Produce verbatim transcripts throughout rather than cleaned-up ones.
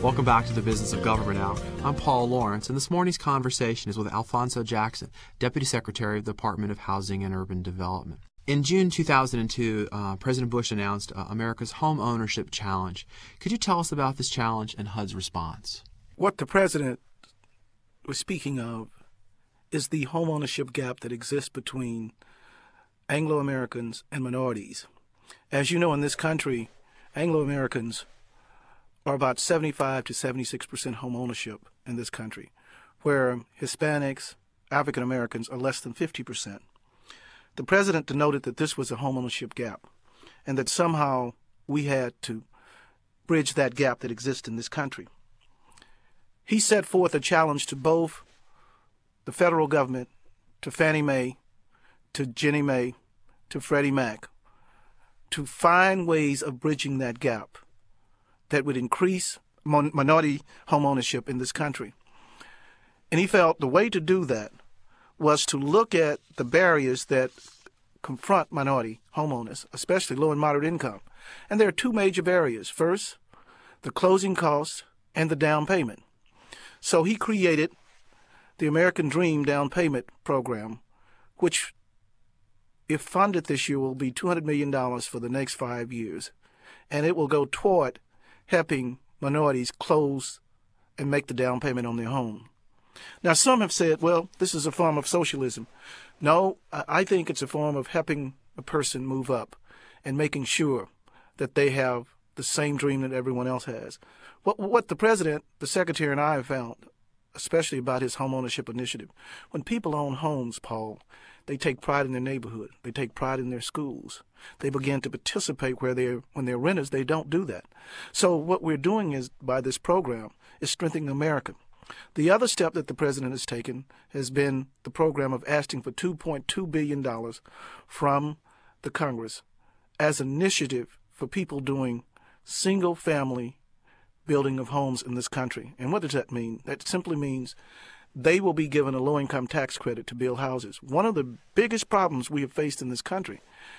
Welcome back to the Business of Government Hour. I'm Paul Lawrence, and this morning's conversation is with Alphonso Jackson, Deputy Secretary of the Department of Housing and Urban Development. In June two thousand two, uh, President Bush announced uh, America's Home Ownership Challenge. Could you tell us about this challenge and H U D's response? What the President was speaking of is the home ownership gap that exists between Anglo-Americans and minorities. As you know, in this country, Anglo-Americans are about seventy-five to seventy-six percent home ownership in this country, where Hispanics, African Americans are less than fifty percent. The President denoted that this was a home ownership gap and that somehow we had to bridge that gap that exists in this country. He set forth a challenge to both the federal government, to Fannie Mae, to Ginnie Mae, to Freddie Mac, to find ways of bridging that gap that would increase mon- minority home ownership in this country. And he felt the way to do that was to look at the barriers that confront minority homeowners, especially low and moderate income. And there are two major barriers. First, the closing costs and the down payment. So he created the American Dream Down Payment Program, which, if funded this year, will be two hundred million dollars for the next five years. And it will go toward helping minorities close and make the down payment on their home. Now, some have said, well, this is a form of socialism. No, I think it's a form of helping a person move up and making sure that they have the same dream that everyone else has. What, what the President, the Secretary, and I have found, especially about his home ownership initiative, when people own homes, Paul, they take pride in their neighborhood. They take pride in their schools. They begin to participate where they're, when they're renters, they don't do that. So what we're doing is, by this program, is strengthening America. The other step that the President has taken has been the program of asking for two point two billion dollars from the Congress as an initiative for people doing single-family building of homes in this country. And what does that mean? That simply means they will be given a low-income tax credit to build houses. One of the biggest problems we have faced in this country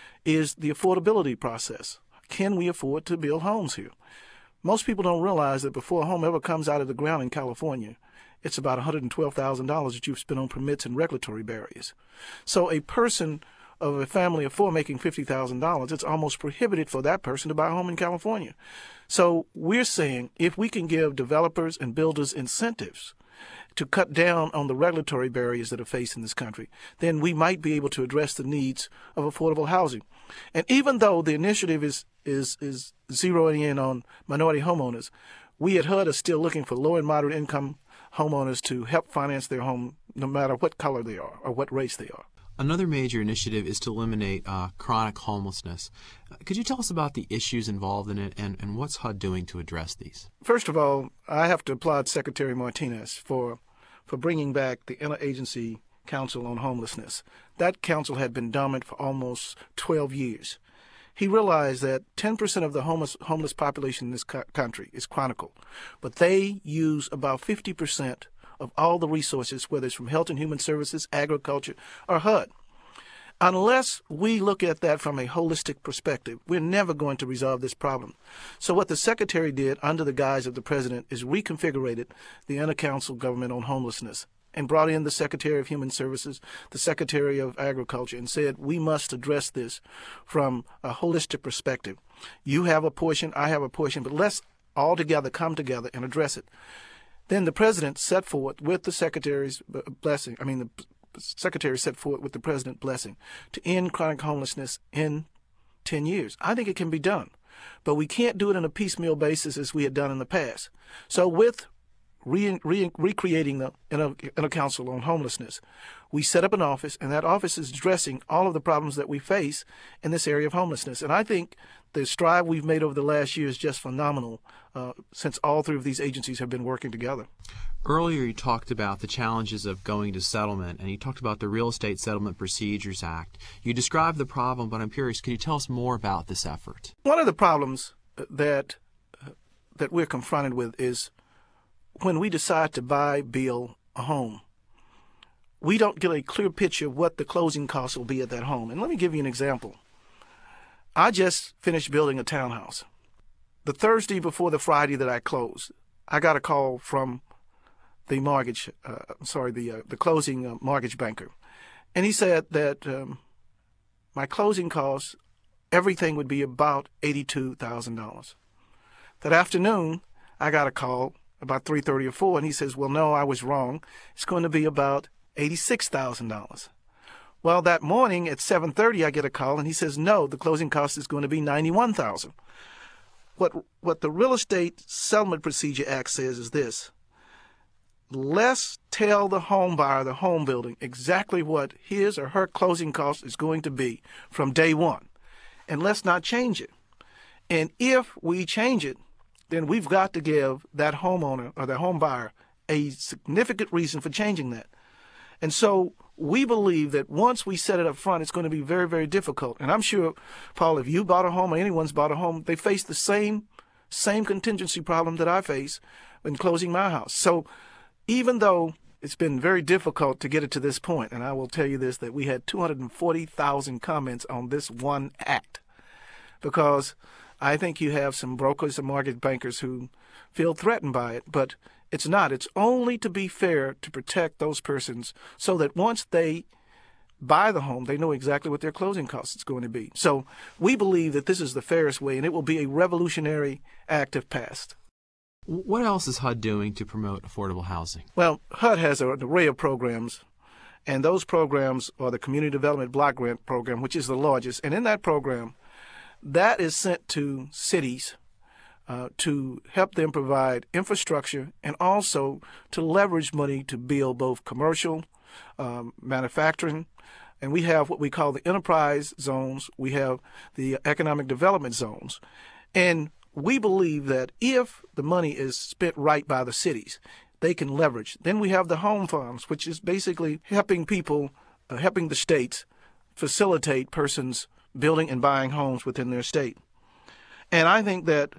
is the affordability process. Can we afford to build homes here? Most people don't realize that before a home ever comes out of the ground in California, it's about one hundred twelve thousand dollars that you've spent on permits and regulatory barriers. So a person of a family of four making fifty thousand dollars, it's almost prohibited for that person to buy a home in California. So we're saying if we can give developers and builders incentives to cut down on the regulatory barriers that are faced in this country, then we might be able to address the needs of affordable housing. And even though the initiative is is is zeroing in on minority homeowners, we at H U D are still looking for low and moderate income homeowners to help finance their home no matter what color they are or what race they are. Another major initiative is to eliminate uh, chronic homelessness. Uh, could you tell us about the issues involved in it and, and what's H U D doing to address these? First of all, I have to applaud Secretary Martinez for for bringing back the Interagency Council on Homelessness. That council had been dormant for almost twelve years. He realized that ten percent of the homeless, homeless population in this co- country is chronic, but they use about fifty percent of all the resources, whether it's from Health and Human Services, agriculture, or H U D. Unless we look at that from a holistic perspective, we're never going to resolve this problem. So what the Secretary did under the guise of the President is reconfigured the Inter-Council Government on Homelessness and brought in the Secretary of Human Services, the Secretary of Agriculture, and said we must address this from a holistic perspective. You have a portion, I have a portion, but let's all together come together and address it. Then the President set forward with the Secretary's blessing, I mean the Secretary set forward with the President's blessing to end chronic homelessness in ten years. I think it can be done, but we can't do it on a piecemeal basis as we had done in the past. So with Re, re, recreating the Inter, Inter-Council on Homelessness, we set up an office, and that office is addressing all of the problems that we face in this area of homelessness. And I think the stride we've made over the last year is just phenomenal uh, since all three of these agencies have been working together. Earlier you talked about the challenges of going to settlement, and you talked about the Real Estate Settlement Procedures Act. You described the problem, but I'm curious, can you tell us more about this effort? One of the problems that uh, that we're confronted with is when we decide to buy, build a home, we don't get a clear picture of what the closing costs will be at that home. And let me give you an example. I just finished building a townhouse. The Thursday before the Friday that I closed, I got a call from the mortgage, uh, sorry, the uh, the closing uh, mortgage banker, and he said that um, my closing costs, everything would be about eighty-two thousand dollars. That afternoon, I got a call about three thirty or four, and he says, well, no, I was wrong. It's going to be about eighty-six thousand dollars. Well, that morning at seven thirty, I get a call, and he says, no, the closing cost is going to be ninety-one thousand dollars. What, what the Real Estate Settlement Procedure Act says is this: let's tell the home buyer, the home building, exactly what his or her closing cost is going to be from day one, and let's not change it. And if we change it, then we've got to give that homeowner or the home buyer a significant reason for changing that. And so we believe that once we set it up front, it's going to be very, very difficult. And I'm sure, Paul, if you bought a home or anyone's bought a home, they face the same same contingency problem that I face when closing my house. So even though it's been very difficult to get it to this point, and I will tell you this, that we had two hundred forty thousand comments on this one act, because I think you have some brokers and mortgage bankers who feel threatened by it, but it's not. It's only to be fair to protect those persons so that once they buy the home, they know exactly what their closing cost is going to be. So we believe that this is the fairest way, and it will be a revolutionary act if passed. What else is H U D doing to promote affordable housing? Well, H U D has an array of programs, and those programs are the Community Development Block Grant Program, which is the largest. And in that program, that is sent to cities uh, to help them provide infrastructure and also to leverage money to build both commercial, um, manufacturing, and we have what we call the enterprise zones. We have the economic development zones. And we believe that if the money is spent right by the cities, they can leverage. Then we have the home funds, which is basically helping people, uh, helping the states facilitate persons building and buying homes within their state. And I think that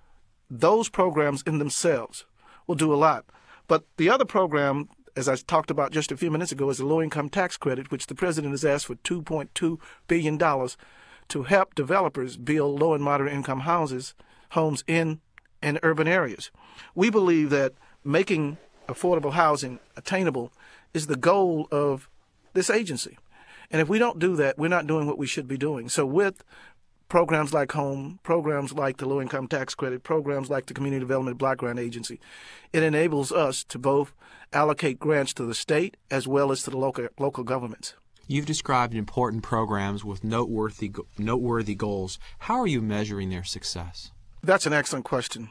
those programs in themselves will do a lot. But the other program, as I talked about just a few minutes ago, is the low-income tax credit, which the president has asked for two point two billion dollars to help developers build low and moderate income houses, homes in, in urban areas. We believe that making affordable housing attainable is the goal of this agency. And if we don't do that, we're not doing what we should be doing. So with programs like HOME, programs like the low-income tax credit, programs like the Community Development Block Grant Agency, it enables us to both allocate grants to the state as well as to the local local governments. You've described important programs with noteworthy noteworthy goals. How are you measuring their success? That's an excellent question.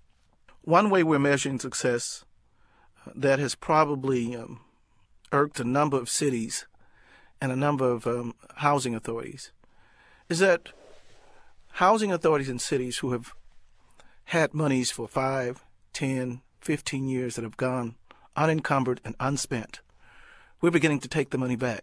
One way we're measuring success that has probably um, irked a number of cities and a number of um, housing authorities is that housing authorities in cities who have had monies for five, ten, fifteen years that have gone unencumbered and unspent, we're beginning to take the money back.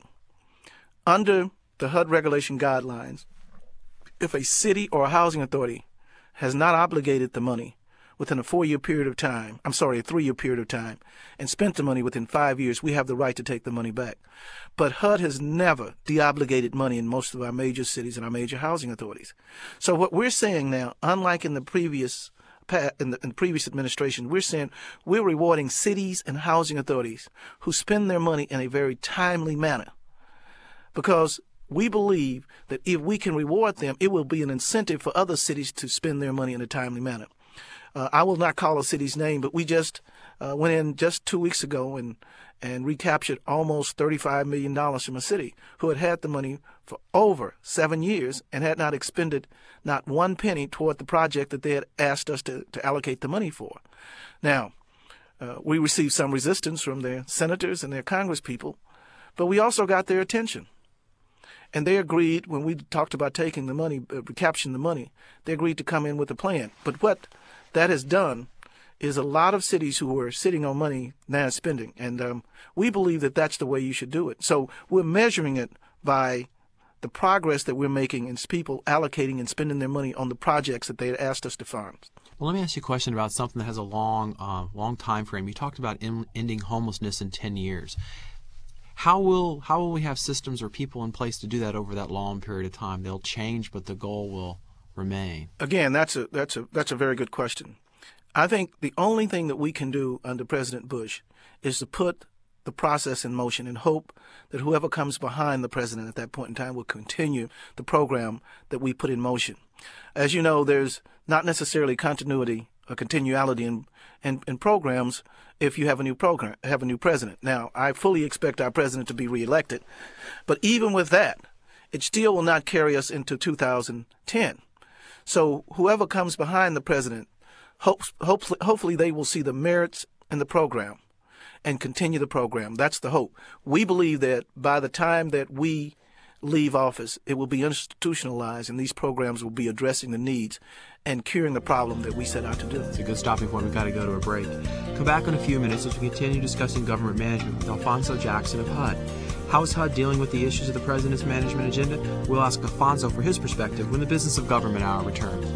Under the H U D regulation guidelines, if a city or a housing authority has not obligated the money within a four-year period of time, I'm sorry, a three-year period of time, and spent the money within five years, we have the right to take the money back. But H U D has never deobligated money in most of our major cities and our major housing authorities. So what we're saying now, unlike in the previous in the, in the previous administration, we're saying we're rewarding cities and housing authorities who spend their money in a very timely manner, because we believe that if we can reward them, it will be an incentive for other cities to spend their money in a timely manner. Uh, I will not call a city's name, but we just uh, went in just two weeks ago and, and recaptured almost thirty-five million dollars from a city who had had the money for over seven years and had not expended not one penny toward the project that they had asked us to, to allocate the money for. Now, uh, we received some resistance from their senators and their congresspeople, but we also got their attention. And they agreed, when we talked about taking the money, uh, recapturing the money, they agreed to come in with a plan. But what that has done is a lot of cities who were sitting on money now spending. And um, we believe that that's the way you should do it. So we're measuring it by the progress that we're making in people allocating and spending their money on the projects that they had asked us to fund. Well, let me ask you a question about something that has a long, uh, long time frame. You talked about in, ending homelessness in ten years. How will how will we have systems or people in place to do that over that long period of time? They'll change, but the goal will remain. Again, that's a that's a that's a very good question. I think the only thing that we can do under President Bush is to put the process in motion and hope that whoever comes behind the president at that point in time will continue the program that we put in motion. As you know, there's not necessarily continuity or continuality in, in, in programs if you have a new program, have a new president. Now, I fully expect our president to be reelected, but even with that, it still will not carry us into two thousand ten. So whoever comes behind the president, hopes, hopefully, hopefully they will see the merits in the program and continue the program. That's the hope. We believe that by the time that we leave office, it will be institutionalized and these programs will be addressing the needs and curing the problem that we set out to do. It's a good stopping point. We've got to go to a break. Come back in a few minutes as we continue discussing government management with Alfonso Jackson of H U D. How is H U D dealing with the issues of the president's management agenda? We'll ask Alfonso for his perspective when the Business of Government Hour returns.